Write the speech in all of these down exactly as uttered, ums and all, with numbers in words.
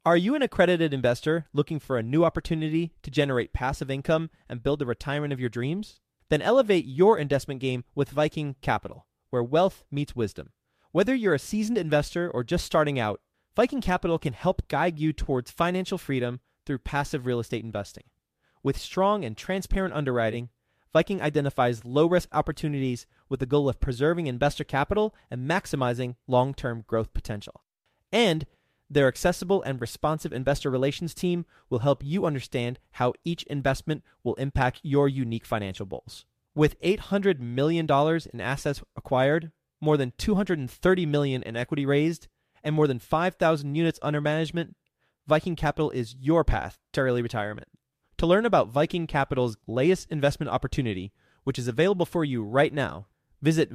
Are you an accredited investor looking for a new opportunity to generate passive income and build the retirement of your dreams? Then elevate your investment game with Viking Capital, where wealth meets wisdom. Whether you're a seasoned investor or just starting out, Viking Capital can help guide you towards financial freedom through passive real estate investing. With strong and transparent underwriting, Viking identifies low-risk opportunities with the goal of preserving investor capital and maximizing long-term growth potential. And their accessible and responsive investor relations team will help you understand how each investment will impact your unique financial goals. With eight hundred million dollars in assets acquired, more than two hundred thirty million dollars in equity raised, and more than five thousand units under management, Viking Capital is your path to early retirement. To learn about Viking Capital's latest investment opportunity, which is available for you right now, visit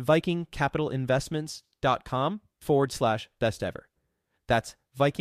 vikingcapitalinvestments.com forward slash best ever. That's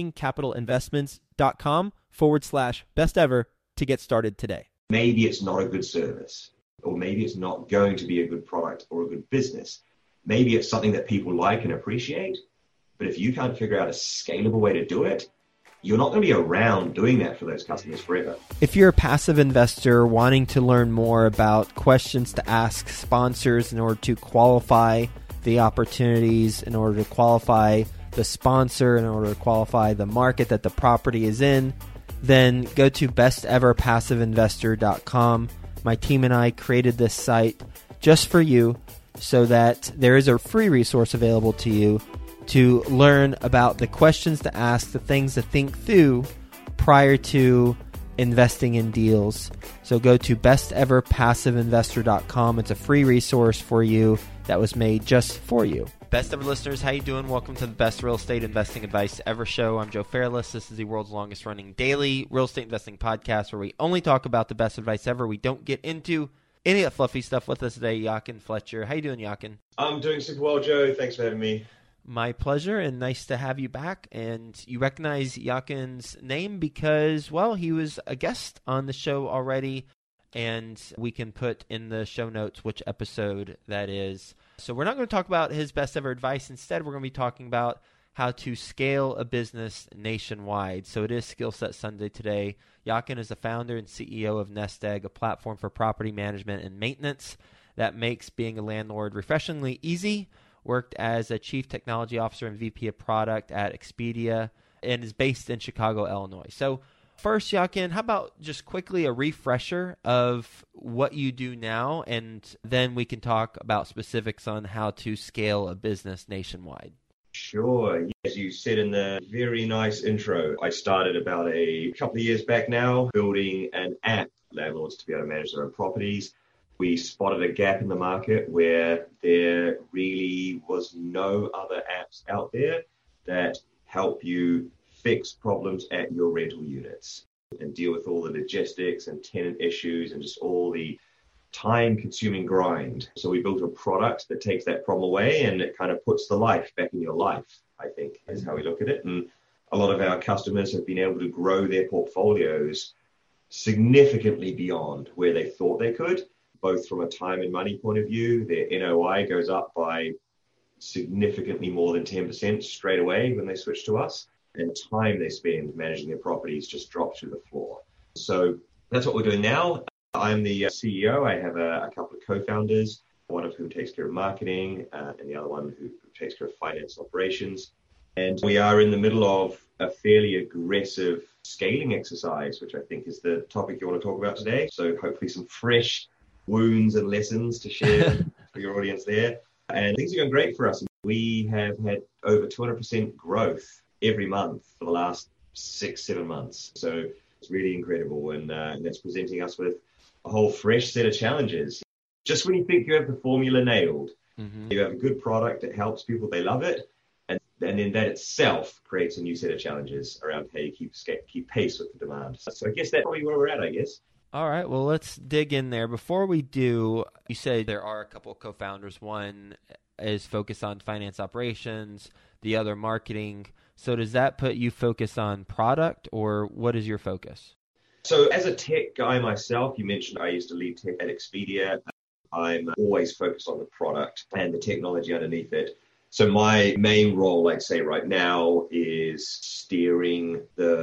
vikingcapitalinvestments.com forward slash best ever to get started today. Maybe it's not a good service, or maybe it's not going to be a good product or a good business. Maybe it's something that people like and appreciate, but if you can't figure out a scalable way to do it, you're not going to be around doing that for those customers forever. If you're a passive investor wanting to learn more about questions to ask sponsors in order to qualify the opportunities, in order to qualify the sponsor, in order to qualify the market that the property is in, then go to best ever passive investor dot com. My team and I created this site just for you so that there is a free resource available to you to learn about the questions to ask, the things to think through prior to investing in deals. So go to best ever passive investor dot com. It's a free resource for you that was made just for you. Best Ever listeners, how you doing? Welcome to the Best Real Estate Investing Advice Ever show. I'm Joe Fairless. This is the world's longest running daily real estate investing podcast where we only talk about the best advice ever. We don't get into any of that fluffy stuff. With us today, Jochen Fletcher. How you doing, Jochen? I'm doing super well, Joe. Thanks for having me. My pleasure, and nice to have you back. And you recognize Jochen's name because, well, he was a guest on the show already, and we can put in the show notes which episode that is. So we're not going to talk about his best ever advice. Instead, we're going to be talking about how to scale a business nationwide. So it is Skill Set Sunday today. Jochen is the founder and C E O of Nest Egg, a platform for property management and maintenance that makes being a landlord refreshingly easy. Worked as a Chief Technology Officer and V P of Product at Expedia, and is based in Chicago, Illinois. So first, Jochen, how about just quickly a refresher of what you do now, and then we can talk about specifics on how to scale a business nationwide. Sure. As you said in the very nice intro, I started about a couple of years back now building an app for landlords to be able to manage their own properties. We spotted a gap in the market where there really was no other apps out there that help you fix problems at your rental units and deal with all the logistics and tenant issues and just all the time-consuming grind. So we built a product that takes that problem away and it kind of puts the life back in your life, I think, is how we look at it. And a lot of our customers have been able to grow their portfolios significantly beyond where they thought they could. Both from a time and money point of view, their N O I goes up by significantly more than ten percent straight away when they switch to us, and time they spend managing their properties just drops through the floor. So that's what we're doing now. I'm the C E O. I have a, a couple of co-founders, one of whom takes care of marketing, uh, and the other one who, who takes care of finance operations. And we are in the middle of a fairly aggressive scaling exercise, which I think is the topic you want to talk about today. So hopefully some fresh wounds and lessons to share for your audience there. And things are going great for us. We have had over two hundred percent growth every month for the last six, seven months. So it's really incredible. And, uh, and that's presenting us with a whole fresh set of challenges. Just when you think you have the formula nailed, mm-hmm. you have a good product that helps people, they love it. And, and then that itself creates a new set of challenges around how you keep, keep pace with the demand. So I guess that's probably where we're at, I guess. All right, well, let's dig in there. Before we do, you said there are a couple of co-founders. One is focused on finance operations, the other marketing. So does that put you focused on product, or what is your focus? So as a tech guy myself, you mentioned I used to lead tech at Expedia. I'm always focused on the product and the technology underneath it. So my main role, I'd say right now, is steering the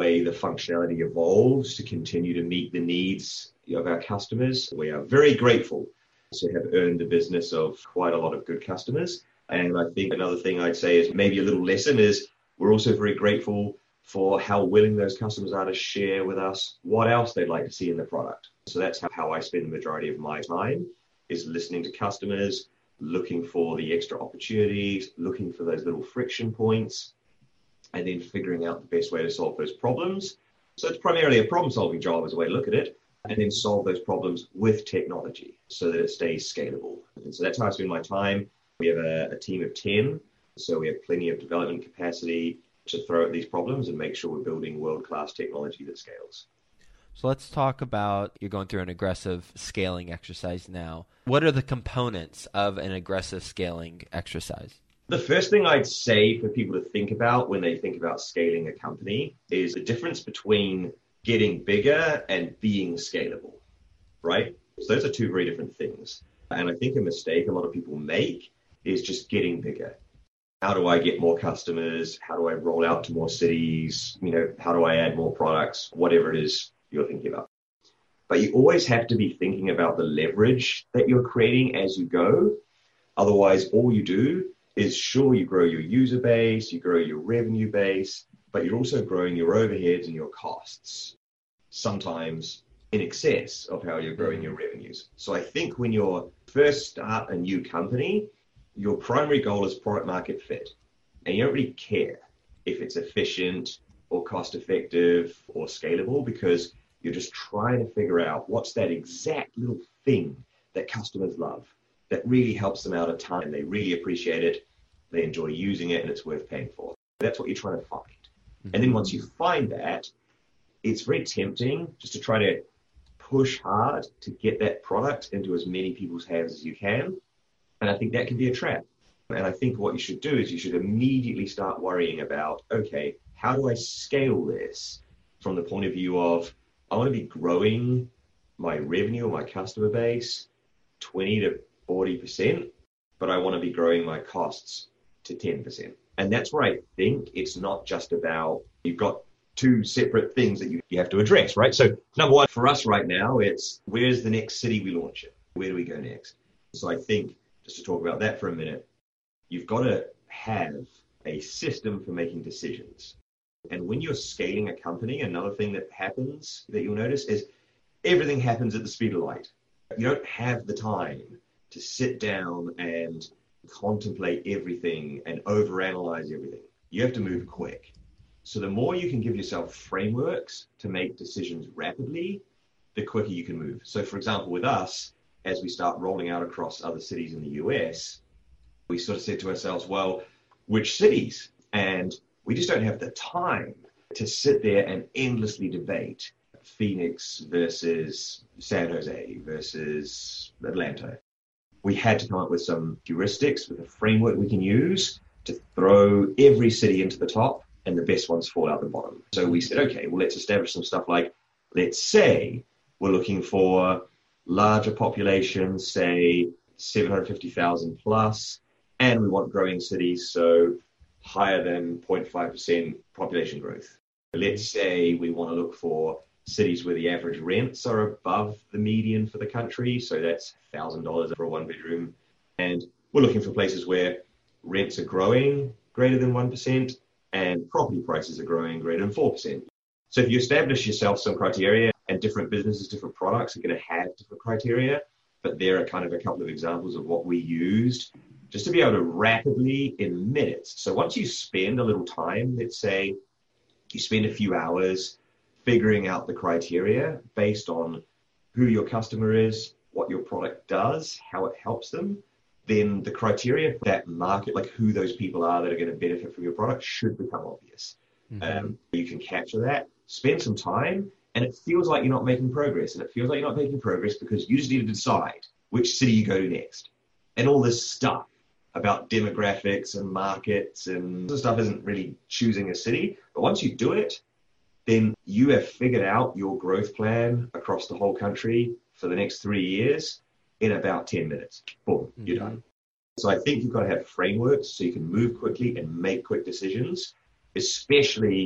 way the functionality evolves to continue to meet the needs of our customers. We are very grateful to have earned the business of quite a lot of good customers. And I think another thing I'd say is maybe a little lesson is we're also very grateful for how willing those customers are to share with us what else they'd like to see in the product. So that's how, how I spend the majority of my time, is listening to customers, looking for the extra opportunities, looking for those little friction points, and then figuring out the best way to solve those problems. So it's primarily a problem-solving job as a way to look at it, and then solve those problems with technology so that it stays scalable. And so that's how I spend my time. We have a, a team of ten, so we have plenty of development capacity to throw at these problems and make sure we're building world-class technology that scales. So let's talk about, you're going through an aggressive scaling exercise now. What are the components of an aggressive scaling exercise? The first thing I'd say for people to think about when they think about scaling a company is the difference between getting bigger and being scalable, right? So those are two very different things. And I think a mistake a lot of people make is just getting bigger. How do I get more customers? How do I roll out to more cities? You know, how do I add more products? Whatever it is you're thinking about. But you always have to be thinking about the leverage that you're creating as you go. Otherwise, all you do is, sure, you grow your user base, you grow your revenue base, but you're also growing your overheads and your costs, sometimes in excess of how you're growing your revenues. So I think when you first start a new company, your primary goal is product market fit. And you don't really care if it's efficient or cost effective or scalable, because you're just trying to figure out what's that exact little thing that customers love that really helps them out a ton. They really appreciate it. They enjoy using it, and it's worth paying for. That's what you're trying to find. Mm-hmm. And then once you find that, it's very tempting just to try to push hard to get that product into as many people's hands as you can. And I think that can be a trap. And I think what you should do is you should immediately start worrying about, okay, how do I scale this from the point of view of, I want to be growing my revenue or my customer base twenty to forty percent, but I want to be growing my costs to ten percent. And that's where I think it's not just about, you've got two separate things that you, you have to address, right? So number one, for us right now, it's where's the next city we launch in? Where do we go next? So I think, just to talk about that for a minute, you've got to have a system for making decisions. And when you're scaling a company, another thing that happens that you'll notice is everything happens at the speed of light. You don't have the time to sit down and contemplate everything and overanalyze everything. You have to move quick. So the more you can give yourself frameworks to make decisions rapidly, the quicker you can move. So for example, with us, as we start rolling out across other cities in the U S, we sort of said to ourselves, well, which cities? And we just don't have the time to sit there and endlessly debate Phoenix versus San Jose versus Atlanta. We had to come up with some heuristics, with a framework we can use to throw every city into the top and the best ones fall out the bottom. So we said, okay, well, let's establish some stuff like, let's say we're looking for larger populations, say seven hundred fifty thousand plus, and we want growing cities, so higher than zero point five percent population growth. Let's say we want to look for cities where the average rents are above the median for the country, so that's one thousand dollars for a one bedroom. And we're looking for places where rents are growing greater than one percent and property prices are growing greater than four percent. So if you establish yourself some criteria, and different businesses, different products are going to have different criteria, but there are kind of a couple of examples of what we used just to be able to rapidly, in minutes. So once you spend a little time, let's say you spend a few hours figuring out the criteria based on who your customer is, what your product does, how it helps them, then the criteria for that market, like who those people are that are going to benefit from your product, should become obvious. Mm-hmm. Um, you can capture that, spend some time, and it feels like you're not making progress. And it feels like you're not making progress because you just need to decide which city you go to next. And all this stuff about demographics and markets and this stuff isn't really choosing a city. But once you do it, then you have figured out your growth plan across the whole country for the next three years in about ten minutes. Boom, you're mm-hmm. done. So I think you've got to have frameworks so you can move quickly and make quick decisions, especially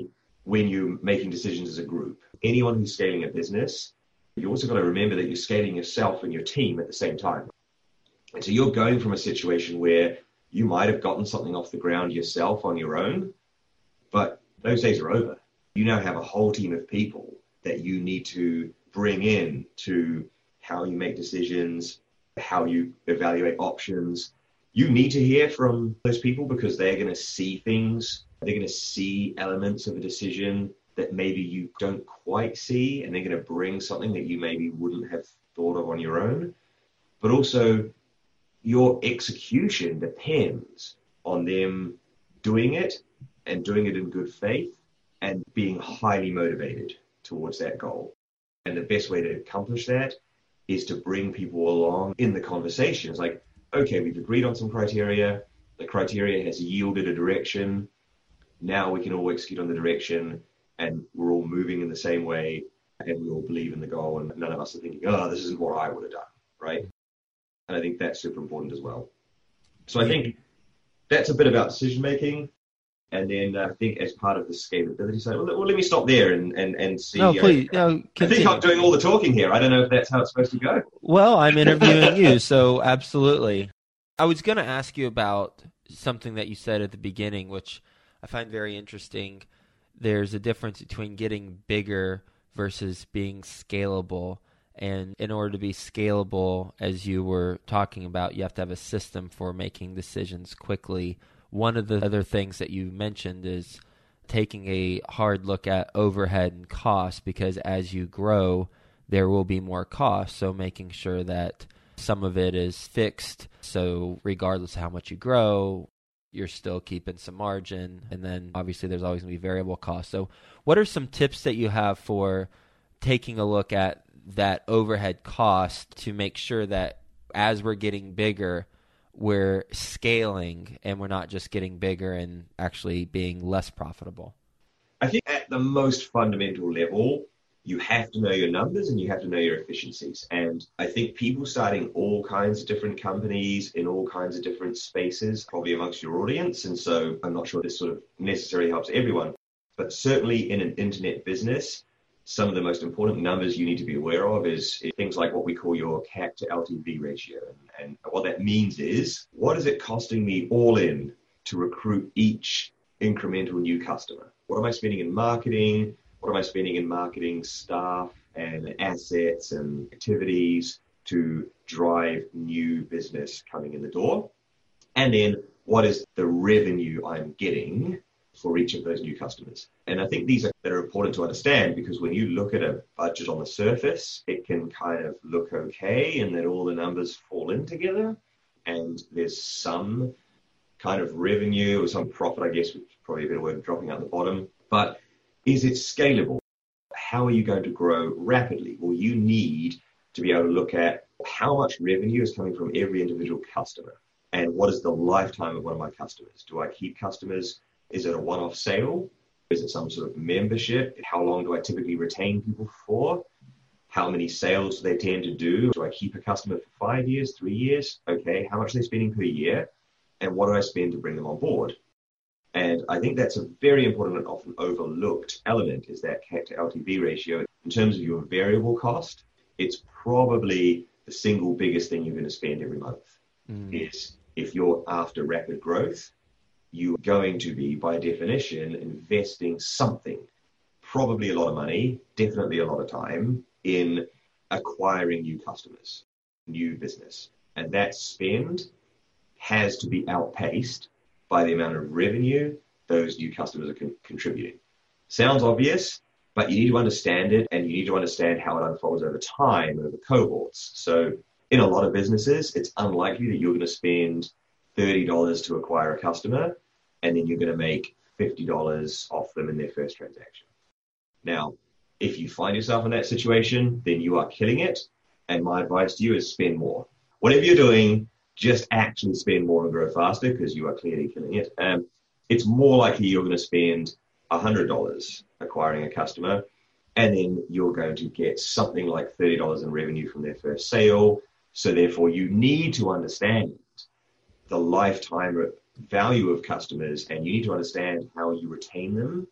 when you're making decisions as a group. Anyone who's scaling a business, you also got to remember that you're scaling yourself and your team at the same time. And so you're going from a situation where you might have gotten something off the ground yourself on your own, but those days are over. You now have a whole team of people that you need to bring in to how you make decisions, how you evaluate options. You need to hear from those people because they're going to see things. They're going to see elements of a decision that maybe you don't quite see, and they're going to bring something that you maybe wouldn't have thought of on your own. But also, your execution depends on them doing it and doing it in good faith and being highly motivated towards that goal. And the best way to accomplish that is to bring people along in the conversation. It's like, okay, we've agreed on some criteria. The criteria has yielded a direction. Now we can all execute on the direction, and we're all moving in the same way, and we all believe in the goal, and none of us are thinking, oh, this isn't what I would have done, right? And I think that's super important as well. So I think that's a bit about decision-making. And then uh, I think as part of the scalability side, well, well let me stop there and, and, and see. No, please. Uh, no, I think I'm doing all the talking here. I don't know if that's how it's supposed to go. Well, I'm interviewing you, so absolutely. I was going to ask you about something that you said at the beginning, which I find very interesting. There's a difference between getting bigger versus being scalable. And in order to be scalable, as you were talking about, you have to have a system for making decisions quickly. One of the other things that you mentioned is taking a hard look at overhead and cost, because as you grow, there will be more costs. So making sure that some of it is fixed. So regardless of how much you grow, you're still keeping some margin. And then obviously there's always going to be variable costs. So what are some tips that you have for taking a look at that overhead cost to make sure that as we're getting bigger, we're scaling and we're not just getting bigger and actually being less profitable? I think at the most fundamental level, you have to know your numbers and you have to know your efficiencies. And I think people starting all kinds of different companies in all kinds of different spaces, probably amongst your audience. And so I'm not sure this sort of necessarily helps everyone, but certainly in an internet business, some of the most important numbers you need to be aware of is, is things like what we call your C A C to L T V ratio. And, and what that means is, what is it costing me all in to recruit each incremental new customer? What am I spending in marketing? What am I spending in marketing staff and assets and activities to drive new business coming in the door? And then what is the revenue I'm getting for each of those new customers? And I think these are that are important to understand, because when you look at a budget on the surface, it can kind of look okay and then all the numbers fall in together and there's some kind of revenue or some profit, I guess, which is probably a better word, dropping out the bottom. But is it scalable? How are you going to grow rapidly? Well, you need to be able to look at how much revenue is coming from every individual customer and what is the lifetime of one of my customers. Do I keep customers? Is it a one-off sale? Is it some sort of membership? How long do I typically retain people for? How many sales do they tend to do? Do I keep a customer for five years, three years? Okay, how much are they spending per year? And what do I spend to bring them on board? And I think that's a very important and often overlooked element, is that C A C to L T V ratio. In terms of your variable cost, it's probably the single biggest thing you're going to spend every month. Mm. Is if you're after rapid growth, you're going to be, by definition, investing something, probably a lot of money, definitely a lot of time, in acquiring new customers, new business. And that spend has to be outpaced by the amount of revenue those new customers are con- contributing. Sounds obvious, but you need to understand it, and you need to understand how it unfolds over time, over cohorts. So in a lot of businesses, it's unlikely that you're going to spend thirty dollars to acquire a customer, and then you're going to make fifty dollars off them in their first transaction. Now, if you find yourself in that situation, then you are killing it. And my advice to you is spend more. Whatever you're doing, just actually spend more and grow faster, because you are clearly killing it. Um, it's more likely you're going to spend one hundred dollars acquiring a customer, and then you're going to get something like thirty dollars in revenue from their first sale. So therefore, you need to understand the lifetime value of customers, and you need to understand how you retain them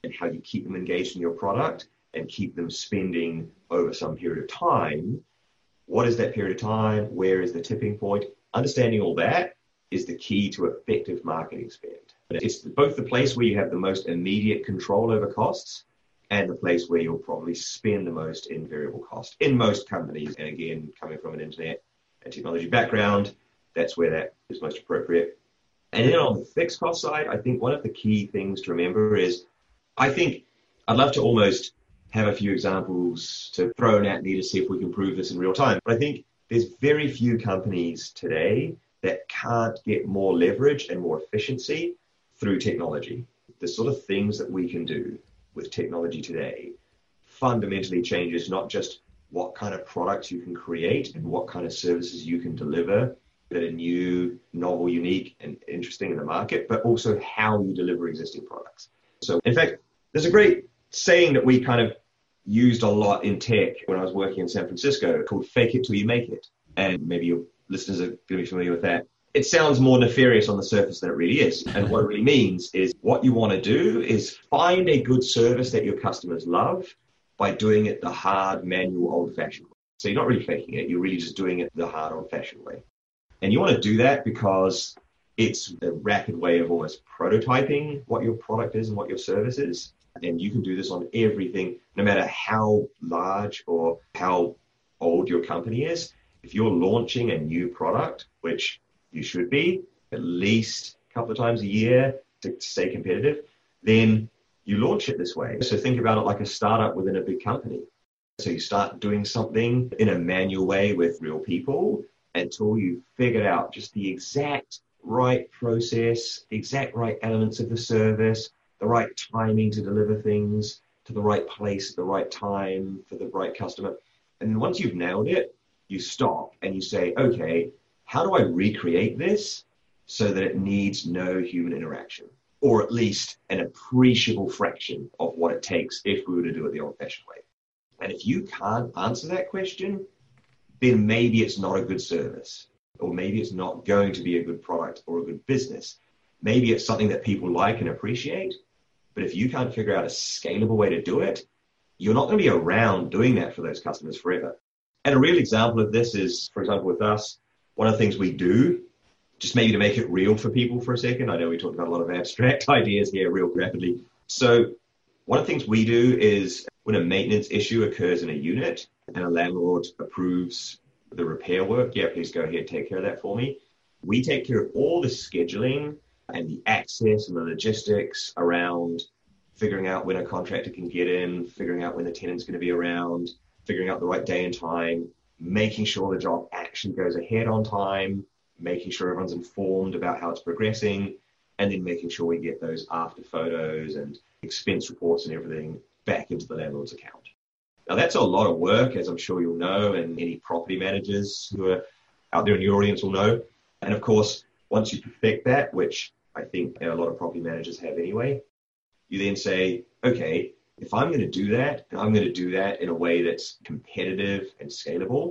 and how you keep them engaged in your product and keep them spending over some period of time. What is that period of time? Where is the tipping point? Understanding all that is the key to effective marketing spend. It's both the place where you have the most immediate control over costs and the place where you'll probably spend the most in variable cost in most companies. And again, coming from an internet and technology background, that's where that is most appropriate. And then on the fixed cost side, I think one of the key things to remember is, I think I'd love to almost have a few examples to throw at me to see if we can prove this in real time. But I think there's very few companies today that can't get more leverage and more efficiency through technology. The sort of things that we can do with technology today fundamentally changes not just what kind of products you can create and what kind of services you can deliver that are new, novel, unique, and interesting in the market, but also how you deliver existing products. So, in fact, there's a great saying that we kind of used a lot in tech when I was working in San Francisco called fake it till you make it. And maybe your listeners are going to be familiar with that. It sounds more nefarious on the surface than it really is. And what it really means is what you want to do is find a good service that your customers love by doing it the hard, manual, old-fashioned way. So you're not really faking it. You're really just doing it the hard, old-fashioned way. And you want to do that because it's a rapid way of almost prototyping what your product is and what your service is. And you can do this on everything, no matter how large or how old your company is. If you're launching a new product, which you should be at least a couple of times a year to stay competitive, then you launch it this way. So think about it like a startup within a big company. So you start doing something in a manual way with real people until you've figured out just the exact right process, the exact right elements of the service, the right timing to deliver things to the right place at the right time for the right customer. And then once you've nailed it, you stop and you say, okay, how do I recreate this so that it needs no human interaction, or at least an appreciable fraction of what it takes if we were to do it the old-fashioned way? And if you can't answer that question, then maybe it's not a good service, or maybe it's not going to be a good product or a good business. Maybe it's something that people like and appreciate, but if you can't figure out a scalable way to do it, you're not going to be around doing that for those customers forever. And a real example of this is, for example, with us, one of the things we do, just maybe to make it real for people for a second. I know we talked about a lot of abstract ideas here real rapidly. So one of the things we do is when a maintenance issue occurs in a unit and a landlord approves the repair work, yeah, please go ahead, take care of that for me. We take care of all the scheduling and the access and the logistics around figuring out when a contractor can get in, figuring out when the tenant's going to be around, figuring out the right day and time, making sure the job actually goes ahead on time, making sure everyone's informed about how it's progressing, and then making sure we get those after photos and expense reports and everything back into the landlord's account. Now, that's a lot of work, as I'm sure you'll know, and any property managers who are out there in your audience will know. And of course, once you perfect that, which I think a lot of property managers have anyway, you then say, okay, if I'm going to do that, and I'm going to do that in a way that's competitive and scalable,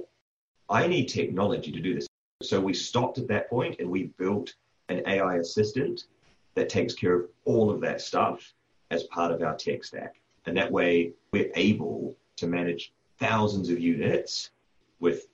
I need technology to do this. So we stopped at that point and we built an A I assistant that takes care of all of that stuff as part of our tech stack. And that way we're able to manage thousands of units with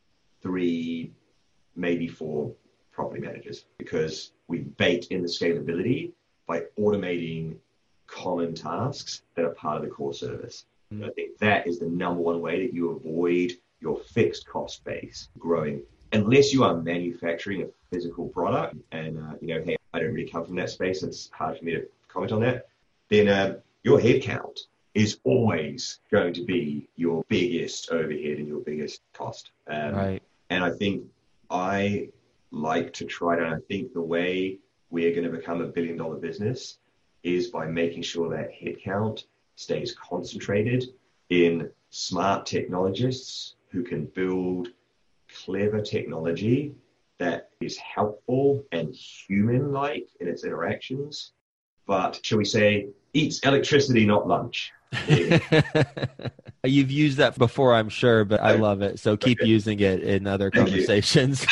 three, maybe four property managers, because we baked in the scalability by automating common tasks that are part of the core service. Mm-hmm. I think that is the number one way that you avoid your fixed cost base growing. Unless you are manufacturing a physical product and, uh, you know, hey, I don't really come from that space, it's hard for me to comment on that, then uh, your headcount is always going to be your biggest overhead and your biggest cost. Um, right. And I think I like to try to, I think the way we're going to become a billion dollar business is by making sure that headcount stays concentrated in smart technologists who can build clever technology that is helpful and human-like in its interactions, but shall we say, eats electricity, not lunch. You've used that before, I'm sure, but I love it. So keep okay. using it in other Thank conversations.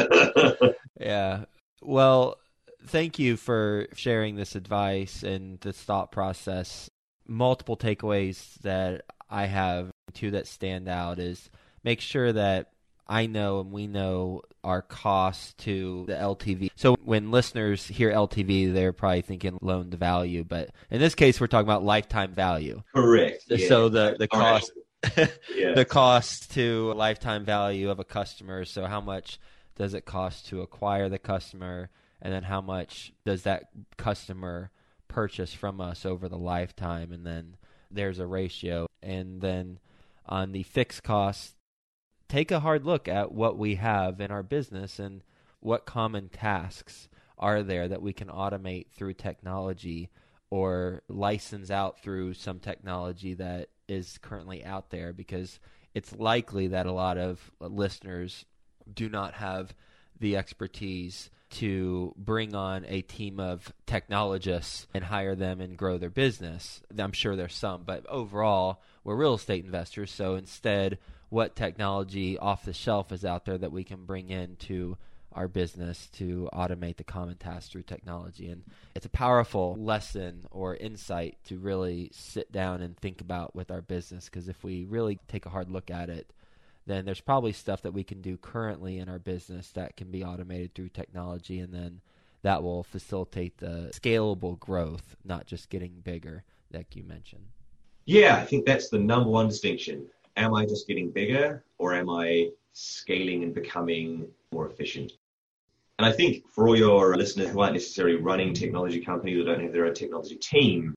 Yeah. Well, thank you for sharing this advice and this thought process. multiple takeaways that I have, two that stand out is make sure that I know and we know our cost to the L T V. So when listeners hear L T V, they're probably thinking loan to value, but in this case, we're talking about lifetime value. Correct. So yeah. the, the cost, yeah. the cost to lifetime value of a customer. So how much does it cost to acquire the customer? And then how much does that customer purchase from us over the lifetime? And then there's a ratio. And then on the fixed costs, take a hard look at what we have in our business and what common tasks are there that we can automate through technology or license out through some technology that is currently out there, because it's likely that a lot of listeners do not have the expertise to bring on a team of technologists and hire them and grow their business. I'm sure there's some, but overall, we're real estate investors, so instead, what technology off the shelf is out there that we can bring into our business to automate the common tasks through technology. And it's a powerful lesson or insight to really sit down and think about with our business, because if we really take a hard look at it, then there's probably stuff that we can do currently in our business that can be automated through technology, and then that will facilitate the scalable growth, not just getting bigger, like you mentioned. Yeah, I think that's the number one distinction. Am I just getting bigger, or am I scaling and becoming more efficient? And I think for all your listeners who aren't necessarily running technology companies or don't have their own technology team,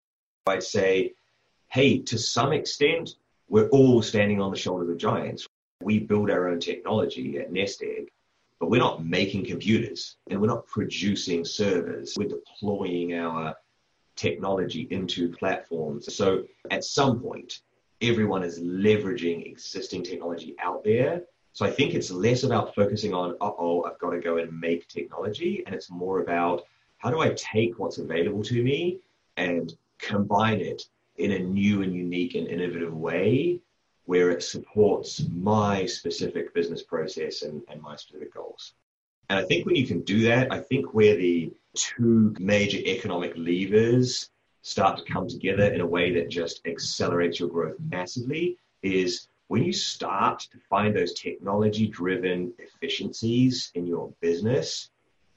I'd say, hey, to some extent, we're all standing on the shoulders of giants. We build our own technology at Nest Egg, but we're not making computers and we're not producing servers. We're deploying our technology into platforms. So at some point, everyone is leveraging existing technology out there. So I think it's less about focusing on, uh-oh, I've got to go and make technology. And it's more about, how do I take what's available to me and combine it in a new and unique and innovative way where it supports my specific business process and, and my specific goals. And I think when you can do that, I think where the two major economic levers start to come together in a way that just accelerates your growth massively is when you start to find those technology-driven efficiencies in your business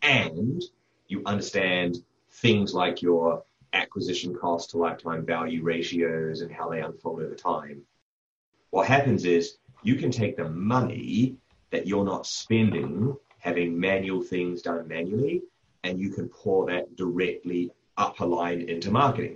and you understand things like your acquisition cost to lifetime value ratios and how they unfold over time. What happens is you can take the money that you're not spending having manual things done manually, and you can pour that directly up a line into marketing.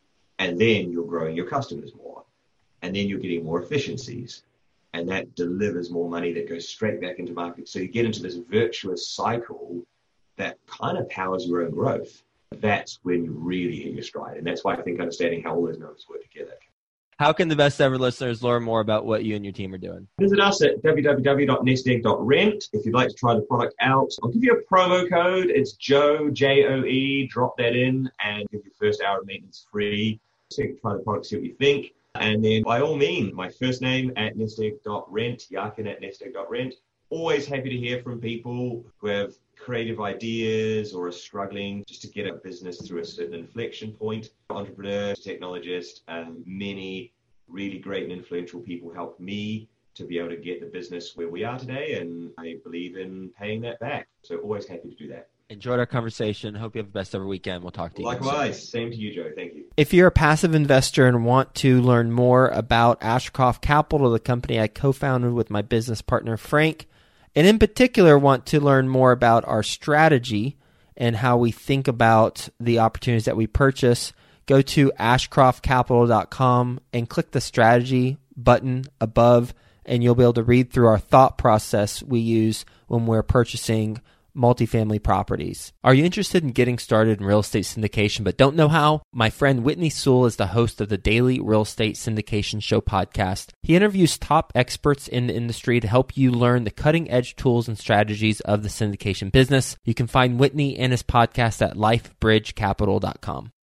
And then you're growing your customers more. And then you're getting more efficiencies. And that delivers more money that goes straight back into marketing. So you get into this virtuous cycle that kind of powers your own growth. That's when you really hit your stride. And that's why I think understanding how all those numbers work together. How can the best ever listeners learn more about what you and your team are doing? Visit us at w w w dot nest egg dot rent. If you'd like to try the product out, I'll give you a promo code. It's Joe, J O E. Drop that in and give your first hour of maintenance free. So you can try the product, see what you think. And then by all means, my first name at nest egg dot rent, Yakin at nest egg dot rent. Always happy to hear from people who have creative ideas or are struggling just to get a business through a certain inflection point. Entrepreneur, technologist, and many really great and influential people helped me to be able to get the business where we are today, and I believe in paying that back. So always happy to do that. Enjoyed our conversation. Hope you have the best ever weekend. We'll talk to you. Likewise. Same to you, Joe. Thank you. If you're a passive investor and want to learn more about Ashcroft Capital, the company I co-founded with my business partner, Frank, and in particular want to learn more about our strategy and how we think about the opportunities that we purchase, go to ashcroft capital dot com and click the strategy button above, and you'll be able to read through our thought process we use when we're purchasing multifamily properties. Are you interested in getting started in real estate syndication but don't know how? My friend Whitney Sewell is the host of the Daily Real Estate Syndication Show podcast. He interviews top experts in the industry to help you learn the cutting-edge tools and strategies of the syndication business. You can find Whitney and his podcast at life bridge capital dot com.